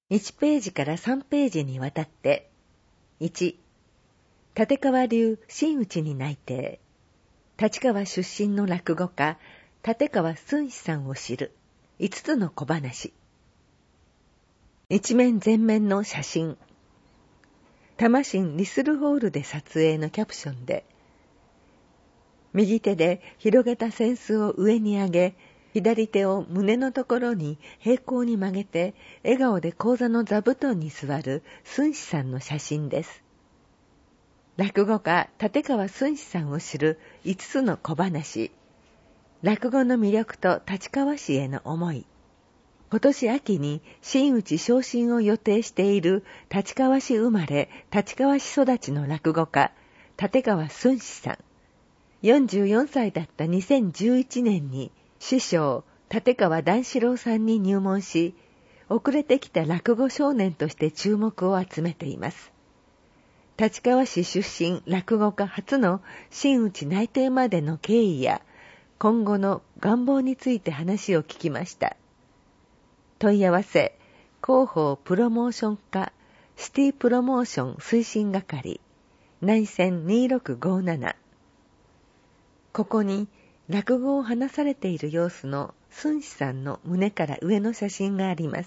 1ページから3ページにわたって、1、立川流真打ちに内定。立川出身の落語家、立川寸志さんを知る5つの小話。一面全面の写真。多摩市リスルホールで撮影のキャプションで、右手で広げた扇子を上に上げ、左手を胸のところに平行に曲げて、笑顔で講座の座布団に座る寸志さんの写真です。落語家立川寸志さんを知る5つの小話。落語の魅力と立川市への思い。今年秋に真打ち昇進を予定している立川市生まれ、立川市育ちの落語家、立川寸志さん。44歳だった2011年に師匠、立川談志郎さんに入門し、遅れてきた落語少年として注目を集めています。立川市出身落語家初の真打ち内定までの経緯や、今後の願望について話を聞きました。問い合わせ、広報プロモーション課、シティプロモーション推進係、内線2657。ここに落語を話されている様子の寸志さんの胸から上の写真があります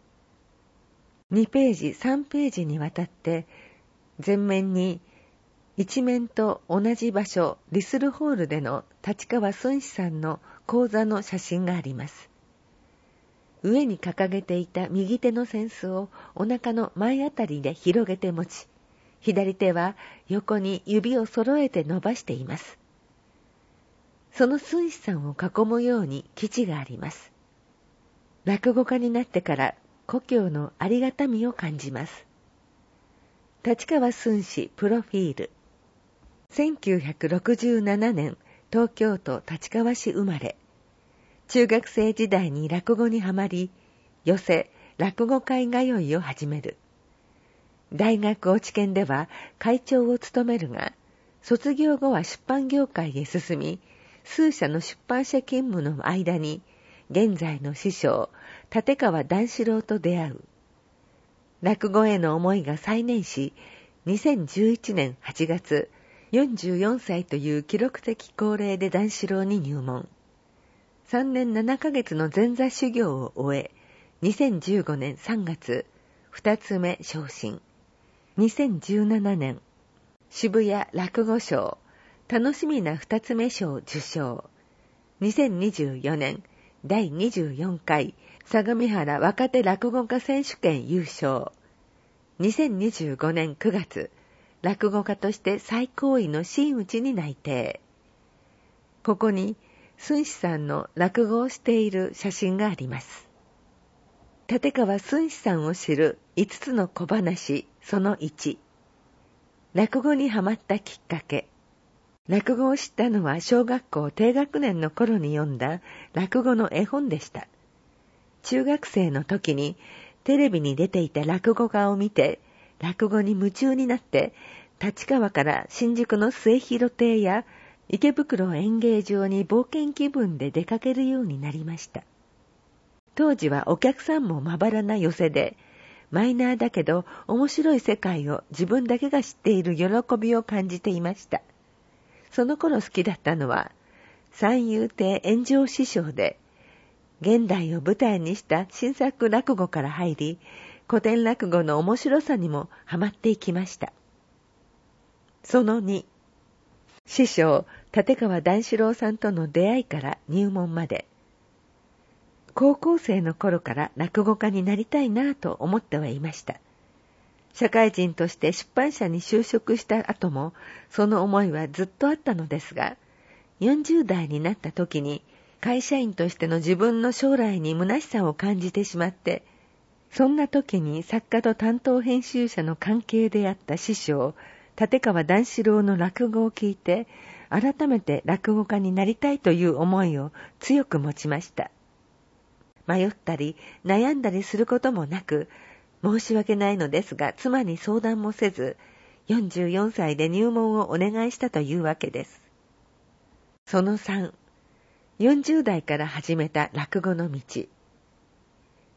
。2ページ、3ページにわたって、前面に一面と同じ場所、リスルホールでの立川寸志さんの講座の写真があります。上に掲げていた右手の扇子をお腹の前あたりで広げて持ち、左手は横に指を揃えて伸ばしています。その寸志さんを囲むように基地があります。落語家になってから故郷のありがたみを感じます。立川寸志プロフィール。1967年、東京都立川市生まれ。中学生時代に落語にはまり、寄席落語会通いを始める。大学落研では会長を務めるが、卒業後は出版業界へ進み、数社の出版社勤務の間に、現在の師匠、立川談志郎と出会う。落語への思いが再燃し、2011年8月、44歳という記録的高齢で談志郎に入門。3年7ヶ月の前座修行を終え、2015年3月、2つ目昇進。2017年、渋谷落語賞、楽しみな2つ目賞受賞。2024年、第24回相模原若手落語家選手権優勝。2025年9月、落語家として最高位の真打ちに内定。ここに、寸志さんの落語をしている写真があります。立川寸志さんを知る5つの小話、その1。落語にハマったきっかけ。落語を知ったのは小学校低学年の頃に読んだ落語の絵本でした。中学生の時にテレビに出ていた落語家を見て、落語に夢中になって、立川から新宿の末広亭や池袋演芸場に冒険気分で出かけるようになりました。当時はお客さんもまばらな寄席で、マイナーだけど面白い世界を自分だけが知っている喜びを感じていました。その頃好きだったのは、三遊亭圓生師匠で、現代を舞台にした新作落語から入り、古典落語の面白さにもハマっていきました。その2、師匠、立川談志郎さんとの出会いから入門まで。高校生の頃から落語家になりたいなぁと思ってはいました。社会人として出版社に就職した後も、その思いはずっとあったのですが、40代になった時に、会社員としての自分の将来に虚しさを感じてしまって、そんな時に作家と担当編集者の関係であった師匠、立川談志郎の落語を聞いて、改めて落語家になりたいという思いを強く持ちました。迷ったり悩んだりすることもなく、申し訳ないのですが妻に相談もせず、44歳で入門をお願いしたというわけです。その3、40代から始めた落語の道。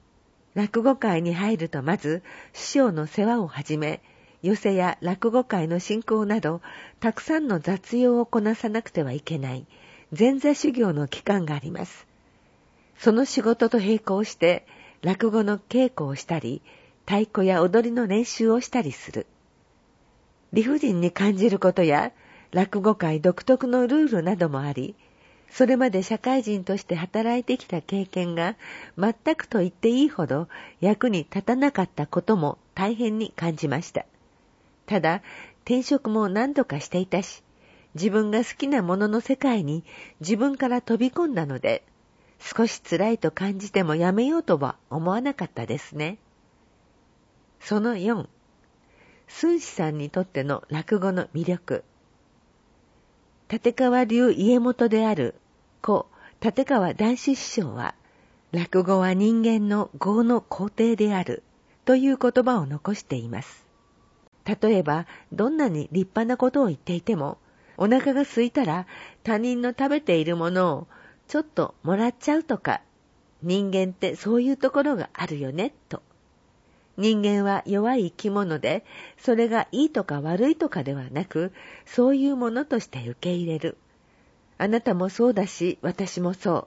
落語会に入るとまず師匠の世話をはじめ、寄席や落語会の進行など、たくさんの雑用をこなさなくてはいけない前座修行の期間があります。その仕事と並行して落語の稽古をしたり、太鼓や踊りの練習をしたりする。理不尽に感じることや落語界独特のルールなどもあり、それまで社会人として働いてきた経験が全くと言っていいほど役に立たなかったことも大変に感じました。ただ、転職も何度かしていたし、自分が好きなものの世界に自分から飛び込んだので、少し辛いと感じてもやめようとは思わなかったですね。その4、孫子さんにとっての落語の魅力。立川流家元である故立川談志師匠は、落語は人間の業の皇帝であるという言葉を残しています。例えば、どんなに立派なことを言っていても、お腹が空いたら他人の食べているものをちょっともらっちゃうとか、人間ってそういうところがあるよね、と。人間は弱い生き物で、それがいいとか悪いとかではなく、そういうものとして受け入れる。あなたもそうだし、私もそう。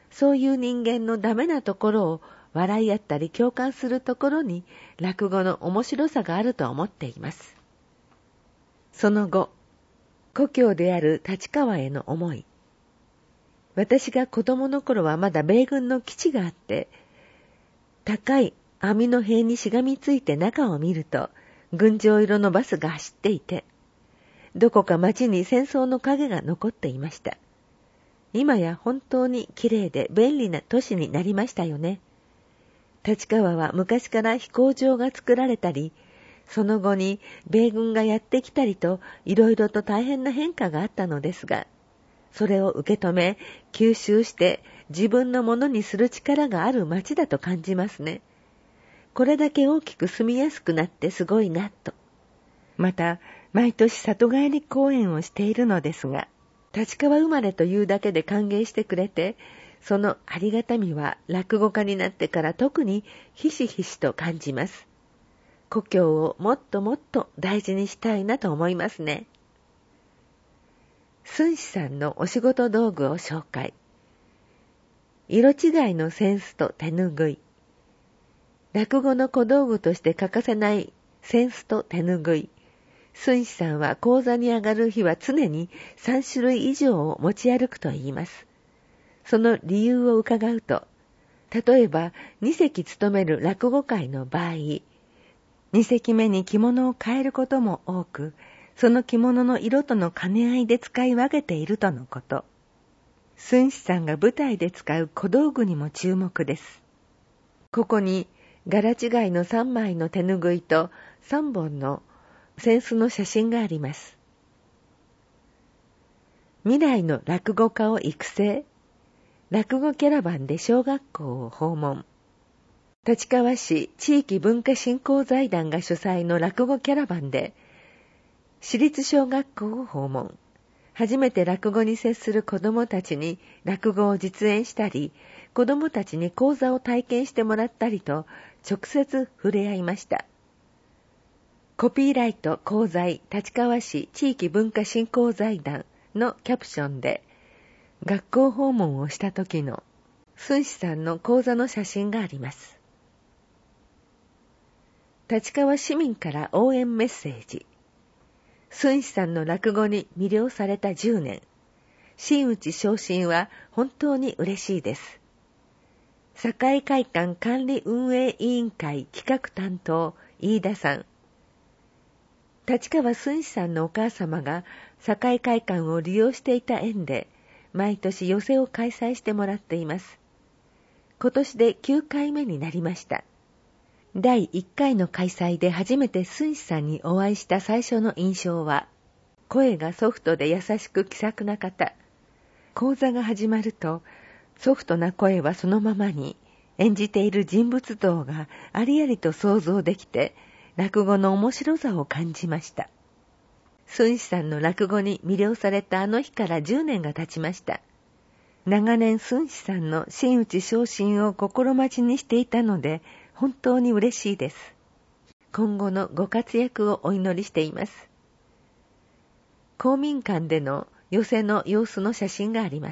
そういう人間のダメなところを笑い合ったり共感するところに落語の面白さがあると思っています。その後、故郷である立川への思い。私が子供の頃はまだ米軍の基地があって、高い網の塀にしがみついて中を見ると、群青色のバスが走っていて、どこか街に戦争の影が残っていました。今や本当に綺麗で便利な都市になりましたよね。立川は昔から飛行場が作られたり、その後に米軍がやってきたりと、いろいろと大変な変化があったのですが、それを受け止め、吸収して自分のものにする力がある街だと感じますね。これだけ大きく住みやすくなってすごいなと。また、毎年里帰り公演をしているのですが、立川生まれというだけで歓迎してくれて、そのありがたみは落語家になってから特にひしひしと感じます。故郷をもっともっと大事にしたいなと思いますね。孫子さんのお仕事道具を紹介。色違いの扇子と手ぬぐい。落語の小道具として欠かせない扇子と手ぬぐい。孫子さんは講座に上がる日は常に3種類以上を持ち歩くと言います。その理由を伺うと、例えば2席務める落語会の場合、2席目に着物を変えることも多く、その着物の色との兼ね合いで使い分けているとのこと。孫子さんが舞台で使う小道具にも注目です。ここに柄違いの3枚の手ぬぐいと3本の扇子の写真があります。未来の落語家を育成。落語キャラバンで小学校を訪問。立川市地域文化振興財団が主催の落語キャラバンで、私立小学校を訪問。初めて落語に接する子どもたちに落語を実演したり、子どもたちに講座を体験してもらったりと、直接触れ合いました。コピーライト講座立川市地域文化振興財団のキャプションで、学校訪問をした時の孫子さんの講座の写真があります。立川市民から応援メッセージ。孫子さんの落語に魅了された10年。真打ち昇進は本当に嬉しいです。堺会館管理運営委員会企画担当、飯田さん。立川孫子さんのお母様が堺会館を利用していた縁で、毎年寄席を開催してもらっています。今年で9回目になりました。第1回の開催で初めて孫子さんにお会いした最初の印象は、声がソフトで優しく気さくな方。講座が始まると、ソフトな声はそのままに、演じている人物像がありありと想像できて、落語の面白さを感じました。孫子さんの落語に魅了されたあの日から10年が経ちました。長年孫子さんの真打ち昇進を心待ちにしていたので、 本当に嬉しいです。今後のご活躍をお祈りしています。公民館での寄席の様子の写真があります。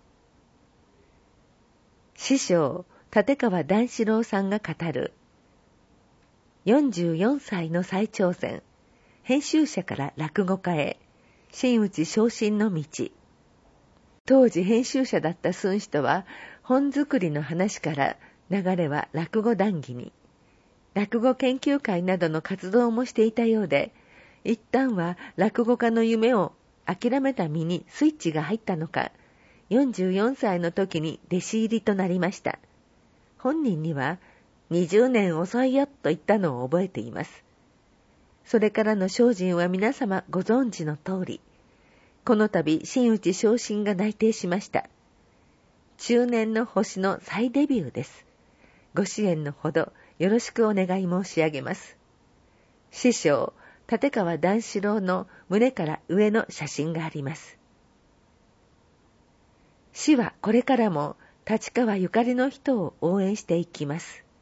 師匠、立川談志郎さんが語る、44歳の再挑戦、編集者から落語家へ、真打ち昇進の道。当時編集者だった寸志とは、本作りの話から流れは落語談義に、落語研究会などの活動もしていたようで、一旦は落語家の夢を諦めた身にスイッチが入ったのか、44歳の時に弟子入りとなりました。本人には20年遅いよと言ったのを覚えています。それからの精進は皆様ご存知の通り、この度真打ち昇進が内定しました。中年の星の再デビューです。ご支援のほどよろしくお願い申し上げます。師匠、立川談志郎の胸から上の写真があります。師はこれからも立川ゆかりの人を応援していきます。